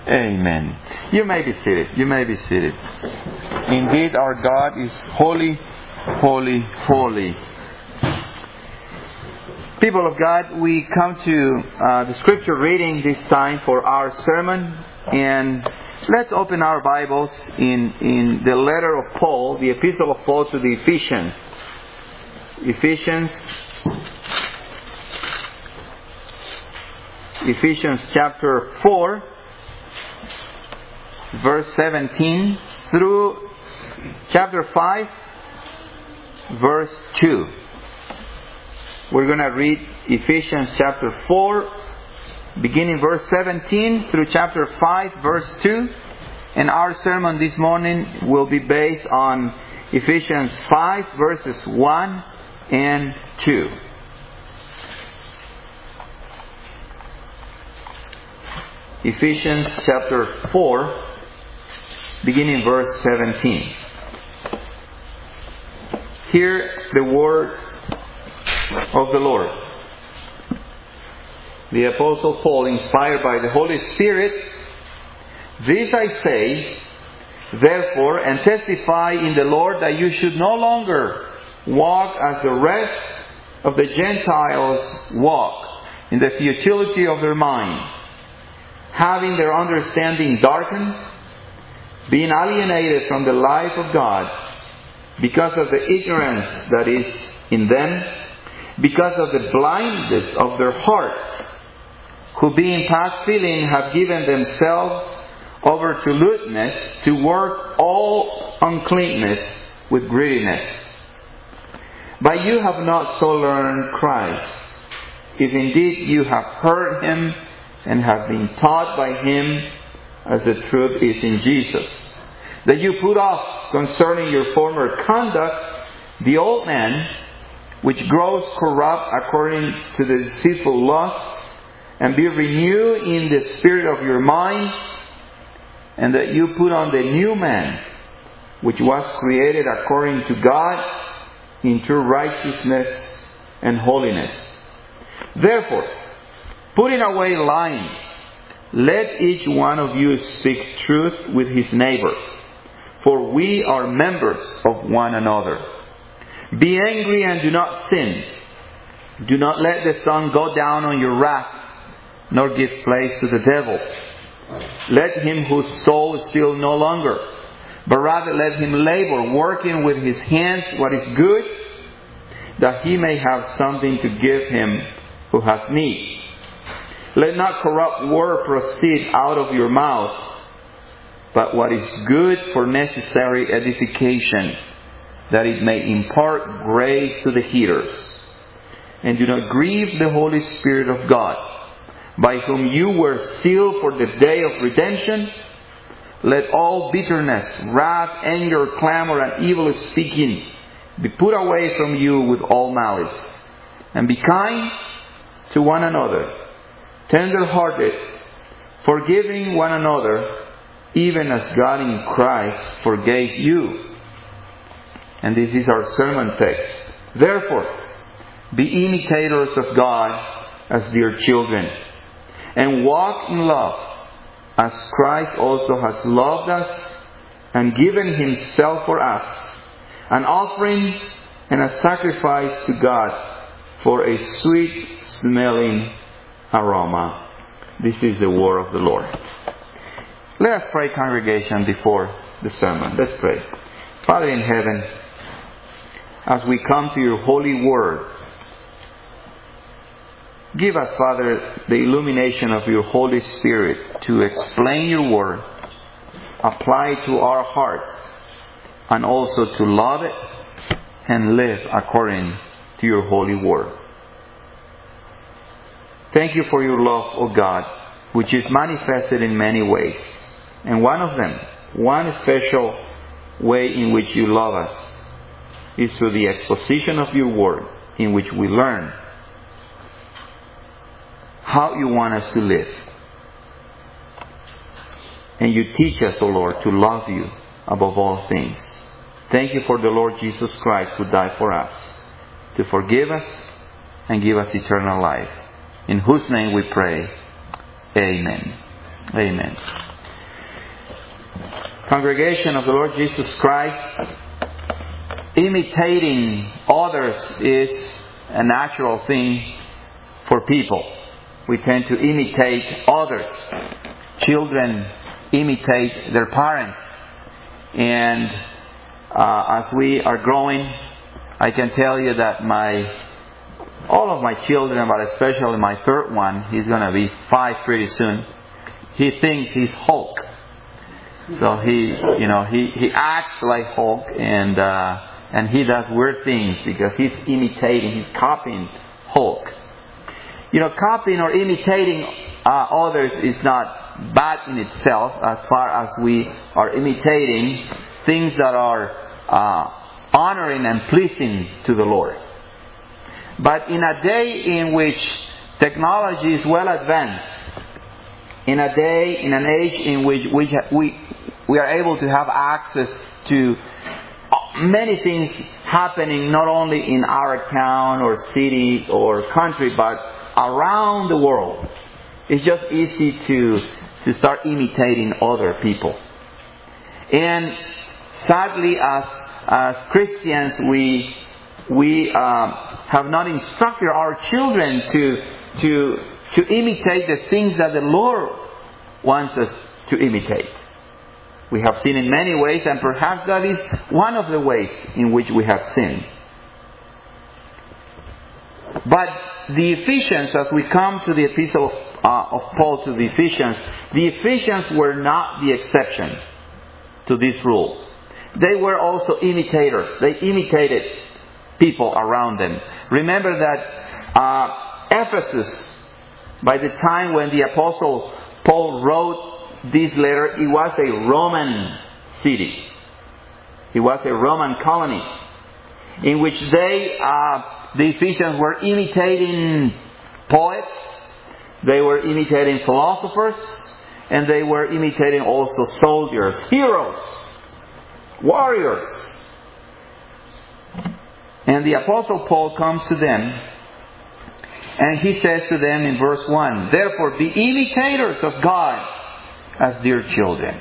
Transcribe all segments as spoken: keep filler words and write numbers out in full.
Amen. You may be seated. You may be seated. Indeed, our God is holy, holy, holy. People of God, we come to uh, the scripture reading this time for our sermon. And let's open our Bibles in, in the letter of Paul, the epistle of Paul to the Ephesians. Ephesians. Ephesians chapter four. Verse seventeen through chapter five, verse two. We're going to read Ephesians chapter four, beginning verse seventeen through chapter five, verse two. And our sermon this morning will be based on Ephesians five, verses one and two. Ephesians chapter four, beginning verse seventeen. Hear the word of the Lord. The Apostle Paul, inspired by the Holy Spirit, this I say, therefore, and testify in the Lord that you should no longer walk as the rest of the Gentiles walk, in the futility of their mind, having their understanding darkened, being alienated from the life of God because of the ignorance that is in them, because of the blindness of their heart, who being past feeling have given themselves over to lewdness, to work all uncleanness with greediness. But you have not so learned Christ, if indeed you have heard Him and have been taught by Him, as the truth is in Jesus, that you put off concerning your former conduct the old man, which grows corrupt according to the deceitful lusts, and be renewed in the spirit of your mind, and that you put on the new man, which was created according to God in true righteousness and holiness. Therefore, putting away lying, let each one of you speak truth with his neighbor, for we are members of one another. Be angry and do not sin. Do not let the sun go down on your wrath, nor give place to the devil. Let him whose soul steal no longer, but rather let him labor, working with his hands what is good, that he may have something to give him who hath need. Let not corrupt word proceed out of your mouth, but what is good for necessary edification, that it may impart grace to the hearers. And do not grieve the Holy Spirit of God, by whom you were sealed for the day of redemption. Let all bitterness, wrath, anger, clamor, and evil speaking be put away from you with all malice. And be kind to one another, tender-hearted, forgiving one another, even as God in Christ forgave you. And this is our sermon text. Therefore, be imitators of God as dear children, and walk in love, as Christ also has loved us and given Himself for us, an offering and a sacrifice to God for a sweet-smelling aroma. This is the word of the Lord. Let us pray, congregation, before the sermon. Let's pray. Father in heaven, as we come to your holy word, give us, Father, the illumination of your Holy Spirit to explain your word, apply it to our hearts, and also to love it and live according to your holy word. Thank you for your love, O God, which is manifested in many ways. And one of them, one special way in which you love us, is through the exposition of your word, in which we learn how you want us to live. And you teach us, O Lord, to love you above all things. Thank you for the Lord Jesus Christ who died for us, to forgive us and give us eternal life. In whose name we pray. Amen. Amen. congregation of the Lord Jesus Christ, imitating others is a natural thing for people. We tend to imitate others. Children imitate their parents. And uh, as we are growing, I can tell you that my all of my children, but especially my third one, he's going to be five pretty soon. He thinks he's Hulk. So he, you know, he, he acts like Hulk, and uh, and he does weird things because he's imitating, he's copying Hulk. You know, copying or imitating uh, others is not bad in itself, as far as we are imitating things that are uh, honoring and pleasing to the Lord. But in a day in which technology is well advanced, in a day, in an age in which we we we are able to have access to many things happening not only in our town or city or country, but around the world, it's just easy to to start imitating other people. And sadly, as as Christians, we we um, have not instructed our children to to to imitate the things that the Lord wants us to imitate. We have sinned in many ways, and perhaps that is one of the ways in which we have sinned. But the Ephesians, as we come to the epistle of, uh, of Paul to the Ephesians, the Ephesians were not the exception to this rule. They were also imitators. They imitated people around them. Remember that uh, Ephesus, by the time when the Apostle Paul wrote this letter, it was a Roman city. It was a Roman colony in which they, uh, the Ephesians, were imitating poets, they were imitating philosophers, and they were imitating also soldiers, heroes, warriors. And the Apostle Paul comes to them, and he says to them in verse one, "Therefore be imitators of God as dear children."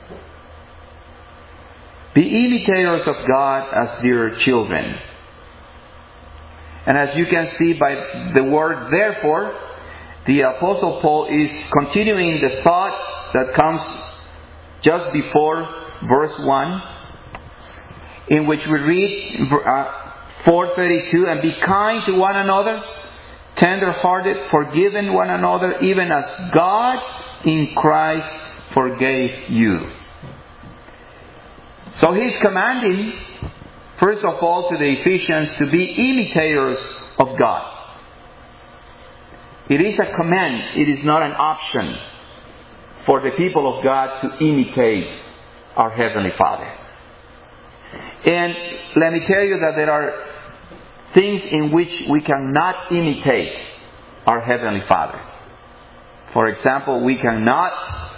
Be imitators of God as dear children. And as you can see by the word therefore, the Apostle Paul is continuing the thought that comes just before verse one, in which we read uh, four thirty-two, "And be kind to one another, tender-hearted, forgiving one another, even as God in Christ forgave you." So he's commanding, first of all, to the Ephesians to be imitators of God. It is a command. It is not an option for the people of God to imitate our Heavenly Father. And let me tell you that there are things in which we cannot imitate our Heavenly Father. For example, we cannot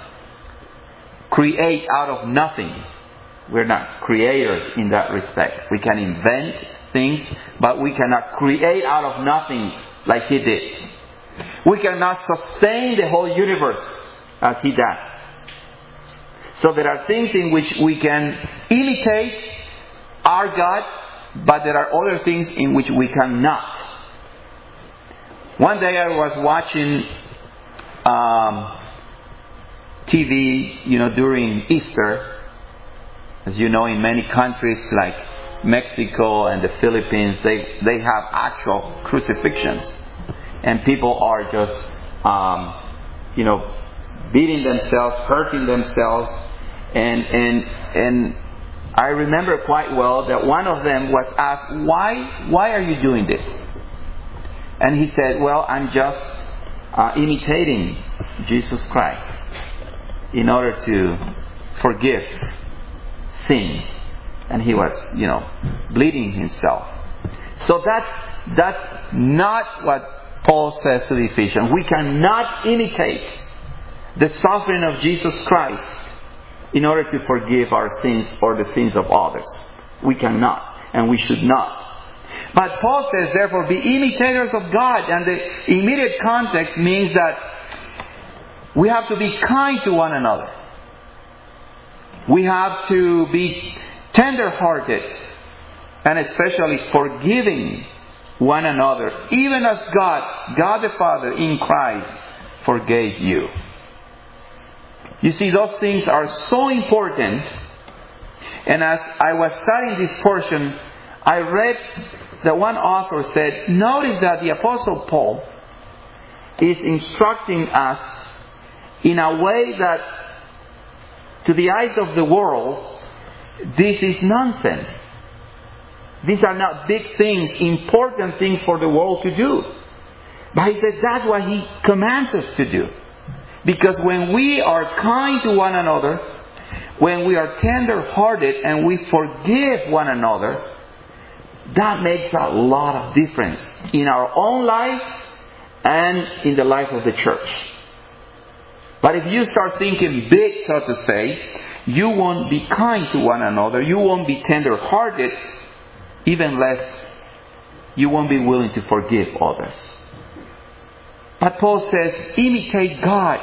create out of nothing. We're not creators in that respect. We can invent things, but we cannot create out of nothing like He did. We cannot sustain the whole universe as He does. So there are things in which we can imitate our God, but there are other things in which we cannot. One day I was watching um, T V, you know, during Easter. As you know, in many countries like Mexico and the Philippines, they, they have actual crucifixions. And people are just, um, you know, beating themselves, hurting themselves. And, and, and I remember quite well that one of them was asked, why, why are you doing this? And he said, well, I'm just uh, imitating Jesus Christ in order to forgive sins. And he was, you know, bleeding himself. So that's, that's not what Paul says to the Ephesians. We cannot imitate the suffering of Jesus Christ in order to forgive our sins or the sins of others. We cannot, and we should not. But Paul says, therefore, be imitators of God. And the immediate context means that we have to be kind to one another. We have to be tender-hearted and especially forgiving one another, even as God, God the Father in Christ, forgave you. You see, those things are so important. And as I was studying this portion, I read that one author said, notice that the Apostle Paul is instructing us in a way that, to the eyes of the world, this is nonsense. These are not big things, important things for the world to do. But he said that's what he commands us to do. Because when we are kind to one another, when we are tender-hearted and we forgive one another, that makes a lot of difference in our own life and in the life of the church. But if you start thinking big, so to say, you won't be kind to one another, you won't be tender-hearted, even less, you won't be willing to forgive others. But Paul says, imitate God,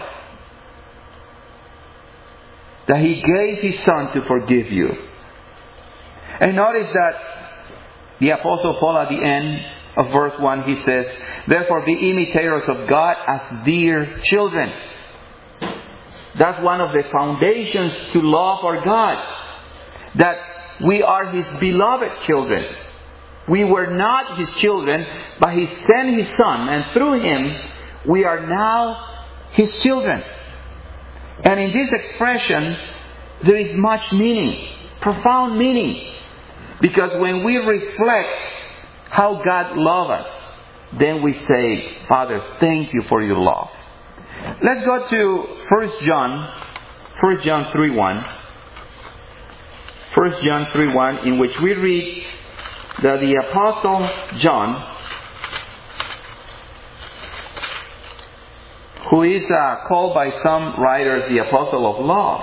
that He gave His Son to forgive you. And notice that the Apostle Paul at the end of verse one, he says, therefore be imitators of God as dear children. That's one of the foundations to love our God. That we are His beloved children. We were not His children, but He sent His Son, and through Him we are now His children. And in this expression there is much meaning, profound meaning. Because when we reflect how God loves us, then we say, Father, thank you for your love. Let's go to First John, First John three one. First John three one, in which we read that the Apostle John, who is uh, called by some writers the Apostle of Love,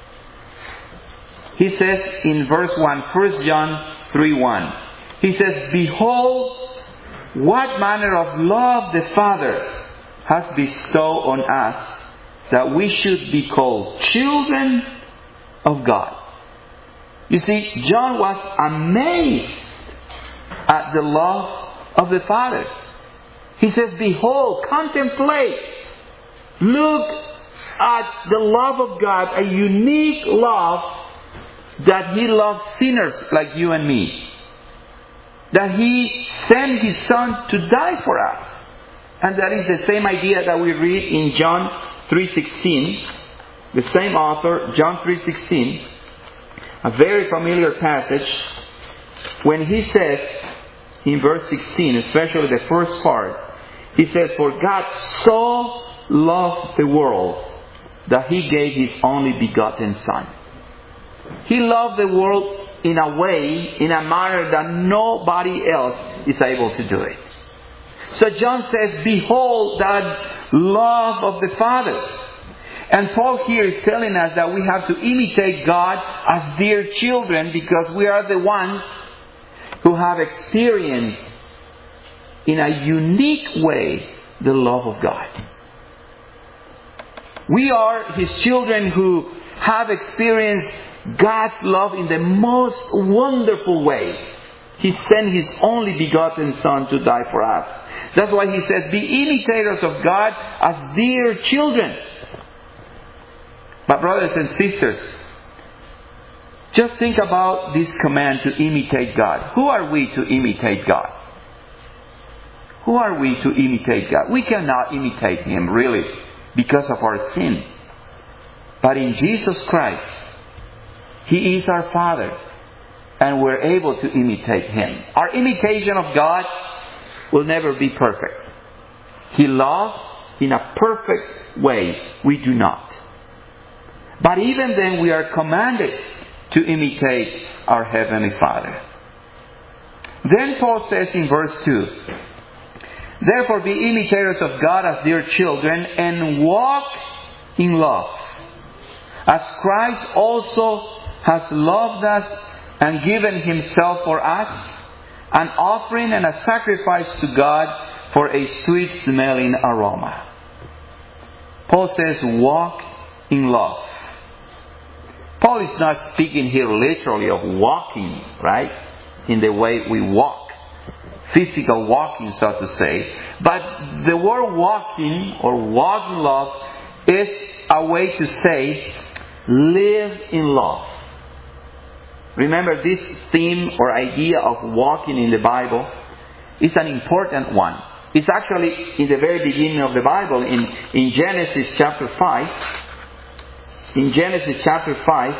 he says in verse one, First John three one, he says, behold, what manner of love the Father has bestowed on us, that we should be called children of God. You see, John was amazed at the love of the Father. He says, behold, contemplate, look at the love of God, a unique love that He loves sinners like you and me. That He sent His Son to die for us. And that is the same idea that we read in John three sixteen. The same author, John three sixteen. A very familiar passage. When he says in verse sixteen, especially the first part, he says, for God so loved the world that He gave His only begotten Son. He loved the world in a way, in a manner that nobody else is able to do it. So John says, behold that love of the Father. And Paul here is telling us that we have to imitate God as dear children, because we are the ones who have experienced in a unique way the love of God. We are His children who have experienced God's love in the most wonderful way. He sent His only begotten Son to die for us. That's why He says, be imitators of God as dear children. But brothers and sisters, just think about this command to imitate God. Who are we to imitate God? Who are we to imitate God? We cannot imitate Him, really, because of our sin. But in Jesus Christ, He is our Father, and we're able to imitate Him. Our imitation of God will never be perfect. He loves in a perfect way. We do not. But even then, we are commanded to imitate our Heavenly Father. Then Paul says in verse two, therefore be imitators of God as dear children, and walk in love, as Christ also has loved us and given Himself for us, an offering and a sacrifice to God for a sweet smelling aroma. Paul says, walk in love. Paul is not speaking here literally of walking, right? In the way we walk. Physical walking, so to say. But the word walking or walk in love is a way to say live in love. Remember, this theme or idea of walking in the Bible is an important one. It's actually in the very beginning of the Bible, in, in Genesis chapter five. In Genesis chapter five,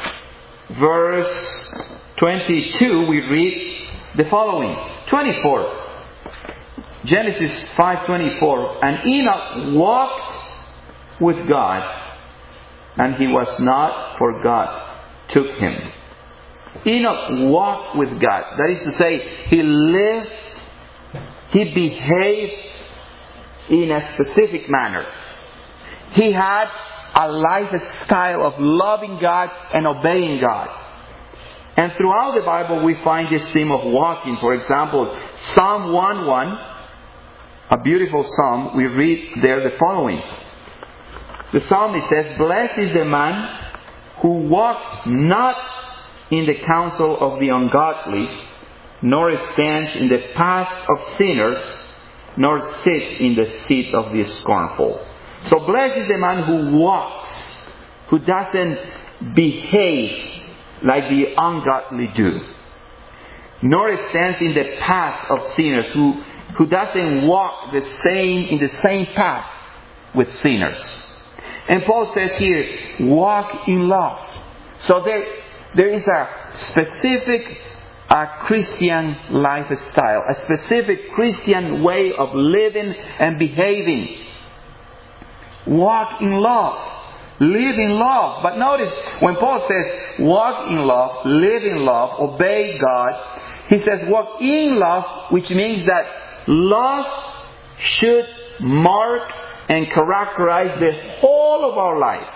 verse twenty-two, we read the following. twenty-four. Genesis five twenty-four. And Enoch walked with God, and he was not, for God took him. Enoch walked with God. That is to say, he lived, he behaved in a specific manner. He had a lifestyle of loving God and obeying God. And throughout the Bible we find this theme of walking. For example, Psalm one one, a beautiful psalm, we read there the following. The psalmist says, "Blessed is the man who walks not in the counsel of the ungodly, nor stands in the path of sinners, nor sits in the seat of the scornful." So blessed is the man who walks, who doesn't behave like the ungodly do, nor stands in the path of sinners, who, who doesn't walk the same in the same path with sinners. And Paul says here, walk in love. So there, there is a specific a Christian lifestyle, a specific Christian way of living and behaving. Walk in love. Live in love. But notice, when Paul says, walk in love, live in love, obey God, he says, walk in love, which means that love should mark and characterize the whole of our life.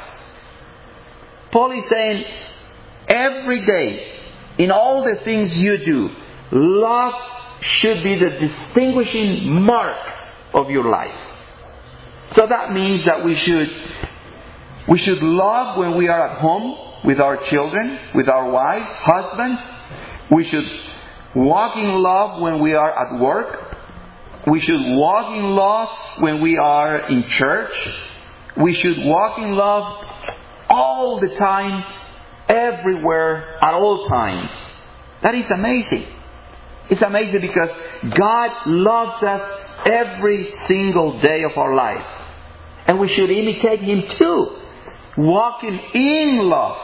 Paul is saying, every day, in all the things you do, love should be the distinguishing mark of your life. So that means that we should we should love when we are at home with our children, with our wives, husbands. We should walk in love when we are at work. We should walk in love when we are in church. We should walk in love all the time, everywhere, at all times. That is amazing. It's amazing because God loves us every single day of our lives. And we should imitate Him too. Walking in love.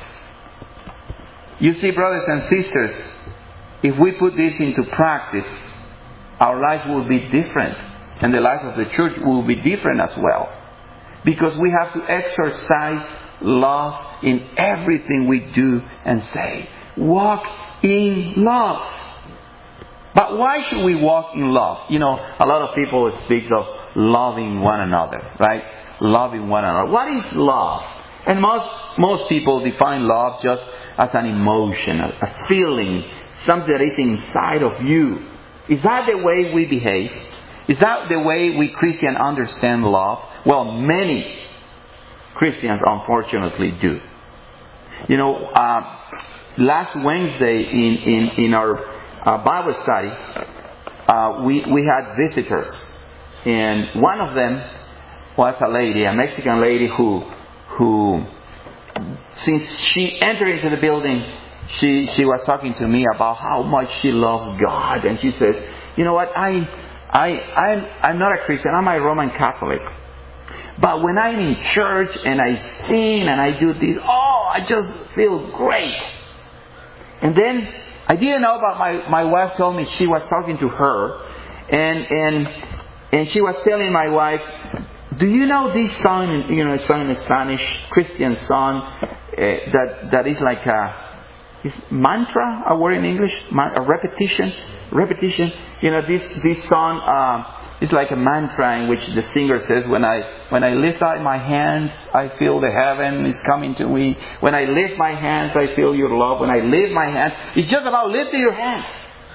You see, brothers and sisters, if we put this into practice, our lives will be different. And the life of the church will be different as well. Because we have to exercise love in everything we do and say. Walk in love. But why should we walk in love? You know, a lot of people speak of loving one another, right? Loving one another. What is love? And most most people define love just as an emotion, a, a feeling, something that is inside of you. Is that the way we behave? Is that the way we Christians understand love? Well, many Christians unfortunately do. You know, uh, last Wednesday in, in, in our uh, Bible study, uh, we, we had visitors. And one of them was a lady, a Mexican lady who, who, since she entered into the building, she, she was talking to me about how much she loves God. And she said, you know what, I, I, I'm, I'm not a Christian, I'm a Roman Catholic. But when I'm in church and I sing and I do this, oh, I just feel great. And then I didn't know, but my, my wife told me she was talking to her. And, and, and she was telling my wife, do you know this song, you know, a song in Spanish, Christian song, uh, that, that is like a, is mantra, a word in English? A repetition? Repetition. You know, this, this song, uh, it's like a mantra in which the singer says, when I when I lift out my hands, I feel the heaven is coming to me. When I lift my hands, I feel your love. When I lift my hands, it's just about lifting your hands.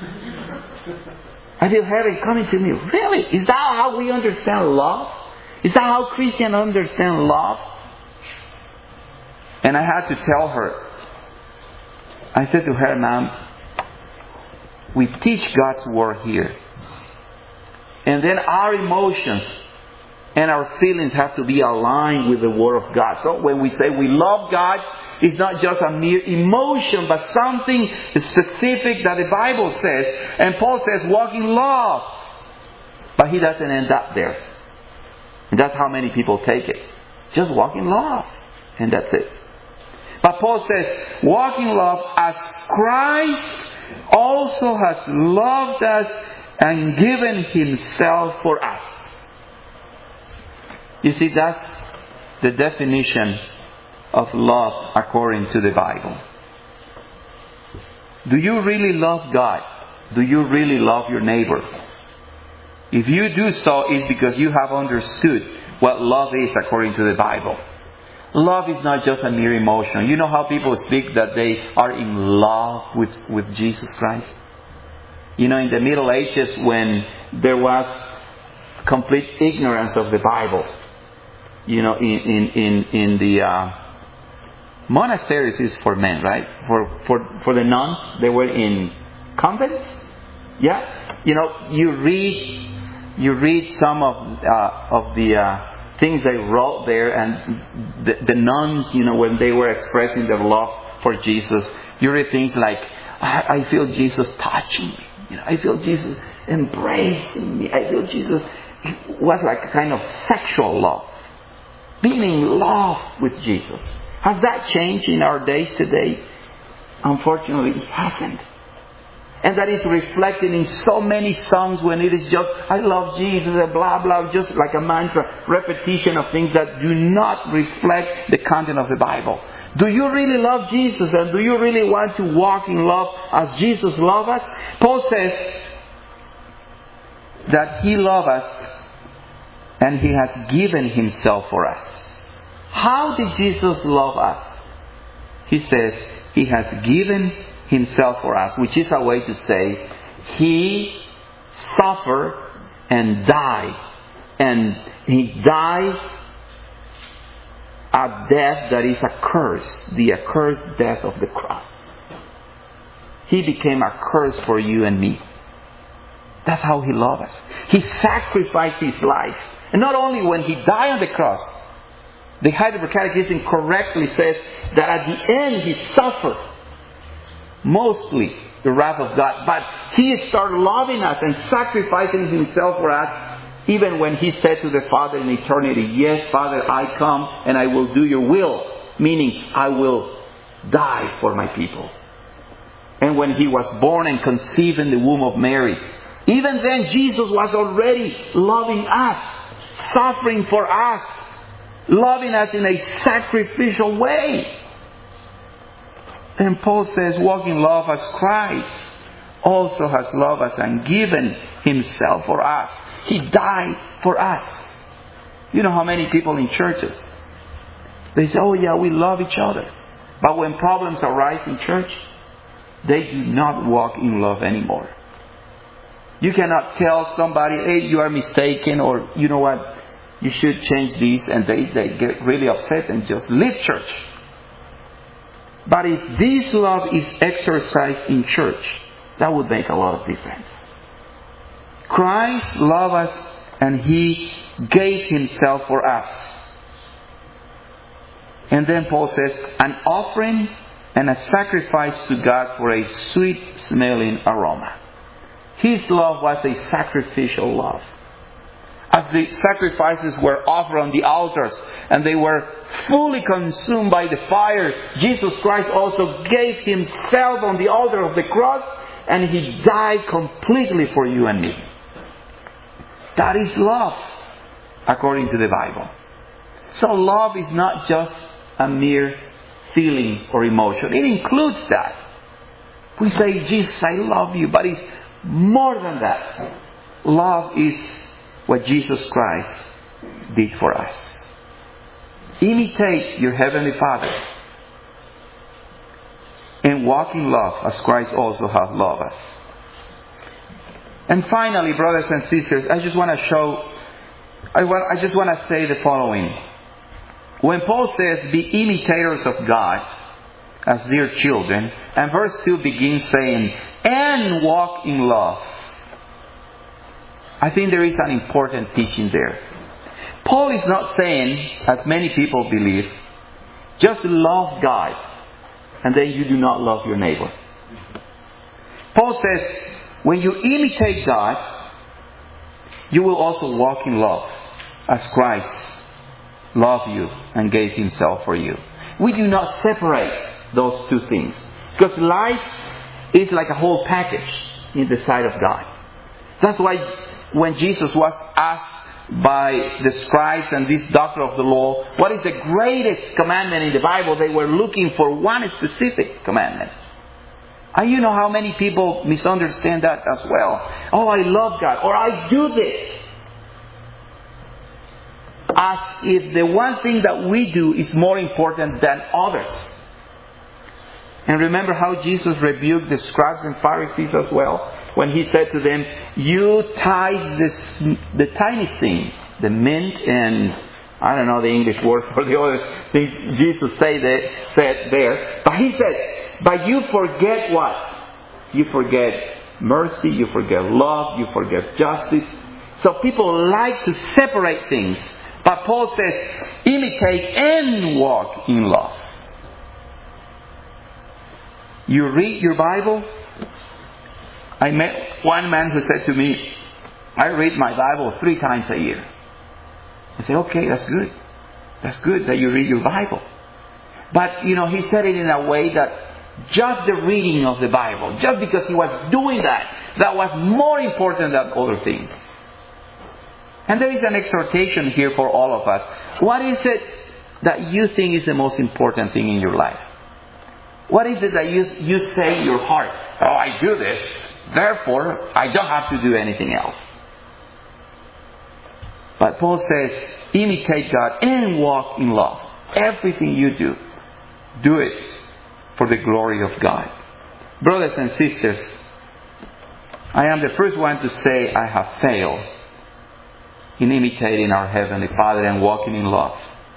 I feel heaven coming to me. Really? Is that how we understand love? Is that how Christians understand love? And I had to tell her. I said to her, Ma'am, we teach God's Word here. And then our emotions and our feelings have to be aligned with the Word of God. So when we say we love God, it's not just a mere emotion, but something specific that the Bible says. And Paul says, walk in love. But he doesn't end up there. And that's how many people take it. Just walk in love. And that's it. But Paul says, walk in love as Christ also has loved us and given Himself for us. You see, that's the definition of love according to the Bible. Do you really love God? Do you really love your neighbor? If you do so, it's because you have understood what love is according to the Bible. Love is not just a mere emotion. You know how people speak that they are in love with, with Jesus Christ? You know, in the Middle Ages when there was complete ignorance of the Bible, you know, in, in, in, in the uh, monasteries is for men, right? For, for, for the nuns, they were in convents. Yeah? You know, you read, you read some of, uh, of the, uh, things they wrote there, and the, the nuns, you know, when they were expressing their love for Jesus, you read things like, I, I feel Jesus touching me. You know, I feel Jesus embracing me. I feel Jesus. It was like a kind of sexual love. Being in love with Jesus. Has that changed in our days today? Unfortunately, it hasn't. And that is reflected in so many songs when it is just, I love Jesus, and blah, blah, just like a mantra, repetition of things that do not reflect the content of the Bible. Do you really love Jesus? And do you really want to walk in love as Jesus loved us? Paul says that He loved us and He has given Himself for us. How did Jesus love us? He says He has given Himself for us, which is a way to say He suffered and died. And He died a death that is a curse, the accursed death of the cross. He became a curse for you and me. That's how He loved us. He sacrificed His life. And not only when He died on the cross, the Heidelberg Catechism correctly says that at the end He suffered mostly the wrath of God. But He started loving us and sacrificing Himself for us, even when He said to the Father in eternity, yes, Father, I come and I will do your will. Meaning, I will die for my people. And when He was born and conceived in the womb of Mary, even then Jesus was already loving us, suffering for us, loving us in a sacrificial way. And Paul says, walk in love as Christ also has loved us and given Himself for us. He died for us. You know how many people in churches, they say, oh yeah, we love each other. But when problems arise in church, they do not walk in love anymore. You cannot tell somebody, hey, you are mistaken, or you know what, you should change this, and they, they get really upset and just leave church. But if this love is exercised in church, that would make a lot of difference. Christ loved us and He gave Himself for us. And then Paul says, an offering and a sacrifice to God for a sweet smelling aroma. His love was a sacrificial love. As the sacrifices were offered on the altars and they were fully consumed by the fire, Jesus Christ also gave Himself on the altar of the cross, and He died completely for you and me. That is love, according to the Bible. So love is not just a mere feeling or emotion. It includes that. We say, Jesus, I love you, but it's more than that. Love is what Jesus Christ did for us. Imitate your Heavenly Father and walk in love as Christ also has loved us. And finally, brothers and sisters, I just want to show, I, want, I just want to say the following. when Paul says, be imitators of God as dear children, and verse two begins saying, and walk in love. I think there is an important teaching there. Paul is not saying, as many people believe, just love God and then you do not love your neighbor. Paul says, when you imitate God, you will also walk in love as Christ loved you and gave Himself for you. We do not separate those two things, because life is like a whole package in the sight of God. That's why when Jesus was asked by the scribes and this doctor of the law, what is the greatest commandment in the Bible, they were looking for one specific commandment. And you know how many people misunderstand that as well. Oh, I love God, or I do this. As if the one thing that we do is more important than others. And remember how Jesus rebuked the scribes and Pharisees as well, when He said to them, you tithe this, the tiniest thing, the mint and I don't know the English word for the other things Jesus say that, said there. But He said, but you forget what? You forget mercy, you forget love, you forget justice. So people like to separate things. But Paul says, imitate and walk in love. You read your Bible. I met one man who said to me, I read my Bible three times a year. I said, okay, that's good. That's good that you read your Bible. But, you know, he said it in a way that just the reading of the Bible, just because he was doing that, that was more important than other things. And there is an exhortation here for all of us. What is it that you think is the most important thing in your life? What is it that you, you say in your heart, oh, I do this, therefore I don't have to do anything else? But Paul says, imitate God and walk in love. Everything you do, do it for the glory of God. Brothers and sisters, I am the first one to say I have failed in imitating our Heavenly Father and walking in love.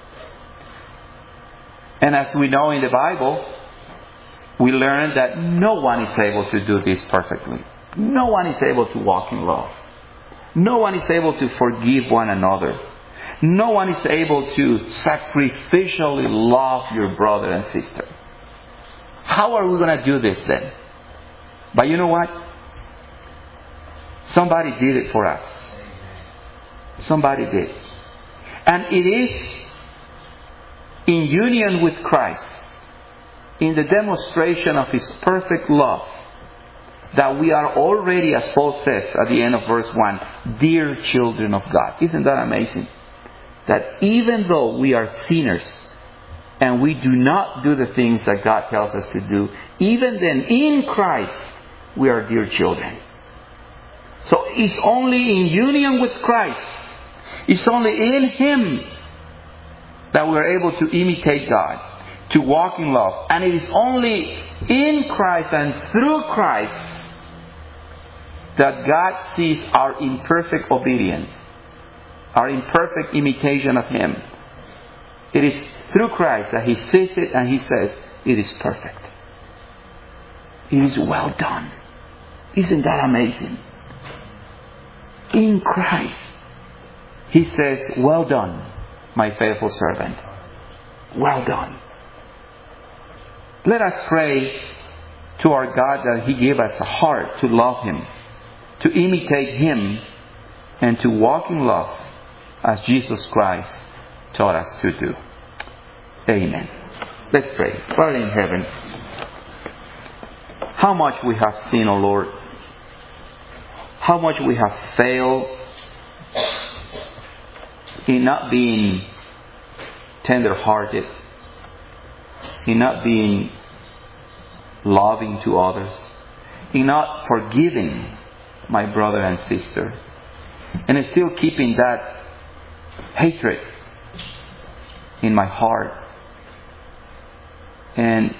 And as we know in the Bible, we learn that no one is able to do this perfectly. No one is able to walk in love. No one is able to forgive one another. No one is able to sacrificially love your brother and sister. How are we going to do this then? But you know what? Somebody did it for us. Somebody did. And it is in union with Christ, in the demonstration of His perfect love, that we are already, as Paul says at the end of verse one, dear children of God. Isn't that amazing? That even though we are sinners and we do not do the things that God tells us to do, even then in Christ we are dear children. So it's only in union with Christ, it's only in Him that we are able to imitate God, to walk in love. And it is only in Christ and through Christ that God sees our imperfect obedience, our imperfect imitation of Him. It is through Christ that He sees it and He says, it is perfect. It is well done. Isn't that amazing? In Christ, He says, well done, my faithful servant. Well done. Let us pray to our God that He give us a heart to love Him, to imitate Him, and to walk in love as Jesus Christ taught us to do. Amen. Let's pray. Father in heaven, how much we have sinned, O Lord. How much we have failed in not being tender-hearted, in not being loving to others, in not forgiving my brother and sister, and in still keeping that hatred in my heart. And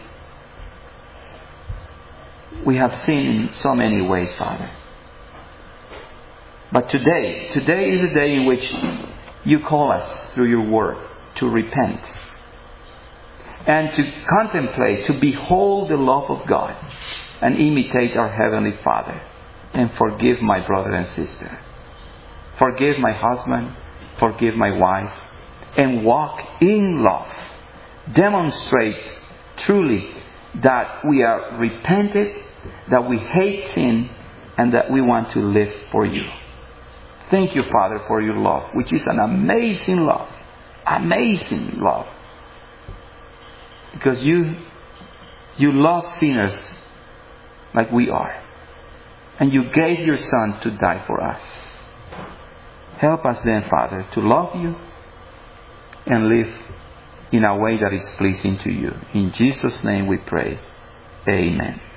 we have sinned in so many ways, Father. But today, today is a day in which You call us through Your Word to repent and to contemplate, to behold the love of God and imitate our Heavenly Father and forgive my brother and sister. Forgive my husband, forgive my wife, and walk in love. Demonstrate truly that we are repented, that we hate sin, and that we want to live for you. Thank you, Father, for your love, which is an amazing love. Amazing love. Because you, you love sinners like we are. And you gave your Son to die for us. Help us then, Father, to love you and live in a way that is pleasing to you. In Jesus' name we pray. Amen.